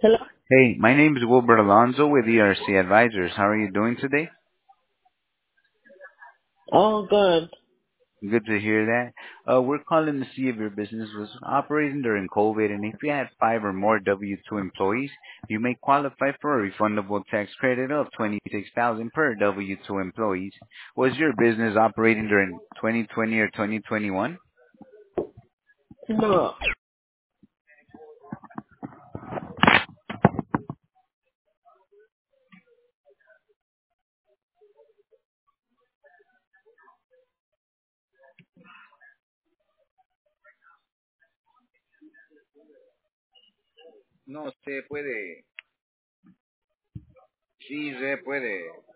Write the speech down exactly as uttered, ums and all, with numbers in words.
Hello? Hey, my name is Wilbert Alonzo with E R C Advisors. How are you doing today? Oh, good. Good to hear that. Uh, we're calling to see if your business was operating during COVID, and if you had five or more W two employees, you may qualify for a refundable tax credit of twenty-six thousand dollars per W two employees. Was your business operating during twenty twenty or twenty twenty-one? No. No se puede. Sí se puede.